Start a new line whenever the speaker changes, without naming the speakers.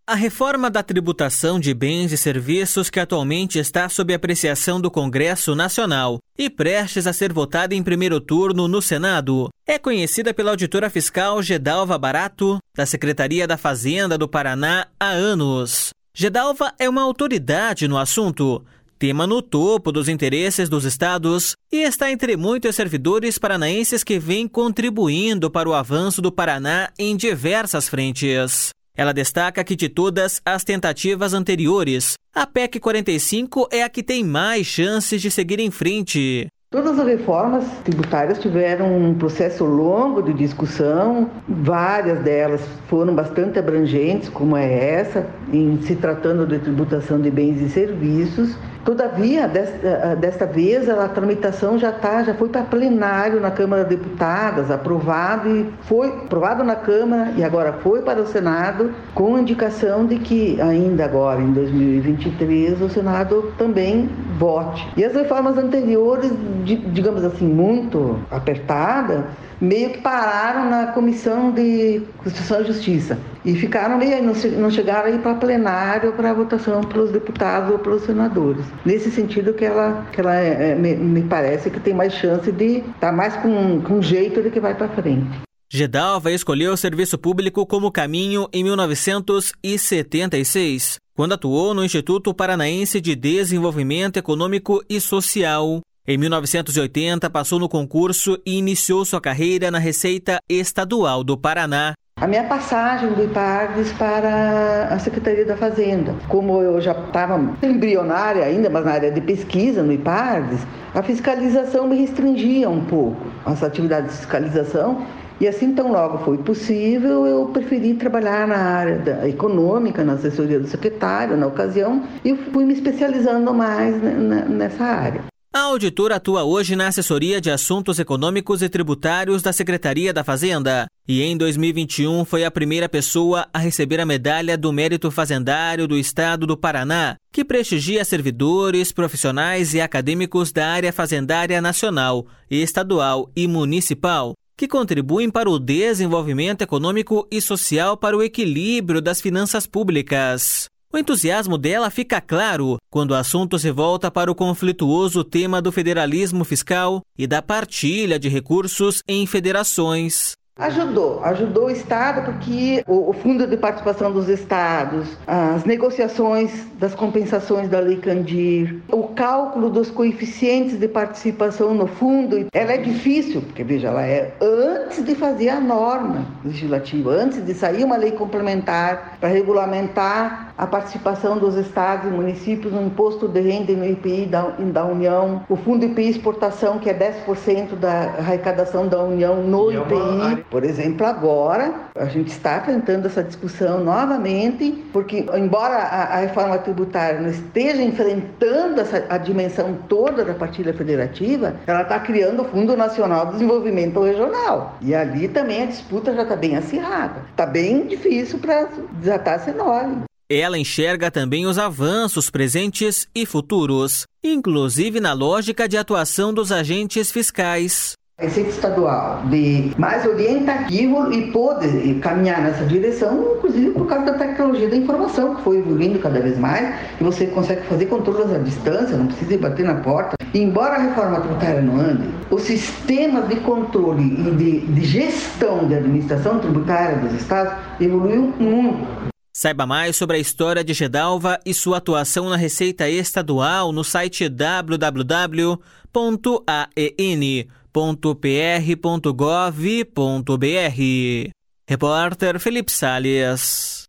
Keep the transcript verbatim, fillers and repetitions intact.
A reforma da tributação de bens e serviços, que atualmente está sob apreciação do Congresso Nacional e prestes a ser votada em primeiro turno no Senado, é conhecida pela auditora fiscal Gedalva Barato, da Secretaria da Fazenda do Paraná, há anos. Gedalva é uma autoridade no assunto, tema no topo dos interesses dos estados e está entre muitos servidores paranaenses que vêm contribuindo para o avanço do Paraná em diversas frentes. Ela destaca que de todas as tentativas anteriores, a P E C quarenta e cinco é a que tem mais chances de seguir em frente.
Todas as reformas tributárias tiveram um processo longo de discussão, várias delas foram bastante abrangentes, como é essa, em se tratando de tributação de bens e serviços. Todavia, desta, desta vez, a tramitação já, tá, já foi para plenário na Câmara de Deputados, aprovado, e foi aprovado na Câmara e agora foi para o Senado, com indicação de que ainda agora, em dois mil e vinte e três, o Senado também vote. E as reformas anteriores, digamos assim, muito apertadas, meio que pararam na Comissão de Constituição e Justiça e ficaram meio, não chegaram aí para plenário, para votação pelos deputados ou pelos senadores. Nesse sentido que ela, que ela é, me, me parece que tem mais chance de estar mais com, com jeito de que vai para frente.
Gedalva escolheu o serviço público como caminho em mil novecentos e setenta e seis, quando atuou no Instituto Paranaense de Desenvolvimento Econômico e Social. Em mil novecentos e oitenta, passou no concurso e iniciou sua carreira na Receita Estadual do Paraná.
A minha passagem do IPARDES para a Secretaria da Fazenda. Como eu já estava embrionária ainda, mas na área de pesquisa no IPARDES, a fiscalização me restringia um pouco, as atividades de fiscalização. E assim, tão logo foi possível, eu preferi trabalhar na área da econômica, na assessoria do secretário, na ocasião, e fui me especializando mais nessa área.
A auditora atua hoje na Assessoria de Assuntos Econômicos e Tributários da Secretaria da Fazenda e em dois mil e vinte e um foi a primeira pessoa a receber a Medalha do Mérito Fazendário do Estado do Paraná, que prestigia servidores, profissionais e acadêmicos da área fazendária nacional, estadual e municipal, que contribuem para o desenvolvimento econômico e social para o equilíbrio das finanças públicas. O entusiasmo dela fica claro quando o assunto se volta para o conflituoso tema do federalismo fiscal e da partilha de recursos em federações.
Ajudou, ajudou o Estado porque o, o Fundo de Participação dos Estados, as negociações das compensações da Lei Candir, o cálculo dos coeficientes de participação no fundo, ela é difícil, porque veja, ela é antes de fazer a norma legislativa, antes de sair uma lei complementar para regulamentar a participação dos estados e municípios no imposto de renda e no I P I da, da União, o Fundo I P I Exportação, que é dez por cento da arrecadação da União no I P I. Por exemplo, agora a gente está enfrentando essa discussão novamente, porque embora a, a reforma tributária não esteja enfrentando essa, a dimensão toda da partilha federativa, ela está criando o Fundo Nacional de Desenvolvimento Regional. E ali também a disputa já está bem acirrada. Está bem difícil para desatar essa enorme.
Ela enxerga também os avanços presentes e futuros, inclusive na lógica de atuação dos agentes fiscais.
A Receita Estadual de mais orientativo e poder caminhar nessa direção, inclusive por causa da tecnologia da informação, que foi evoluindo cada vez mais, e você consegue fazer controles à distância, não precisa ir bater na porta. E embora a reforma tributária não ande, os sistemas de controle e de, de gestão de administração tributária dos estados evoluiu muito.
Saiba mais sobre a história de Gedalva e sua atuação na Receita Estadual no site w w w ponto a e n ponto p r ponto gov ponto b r. Repórter Felipe Salles.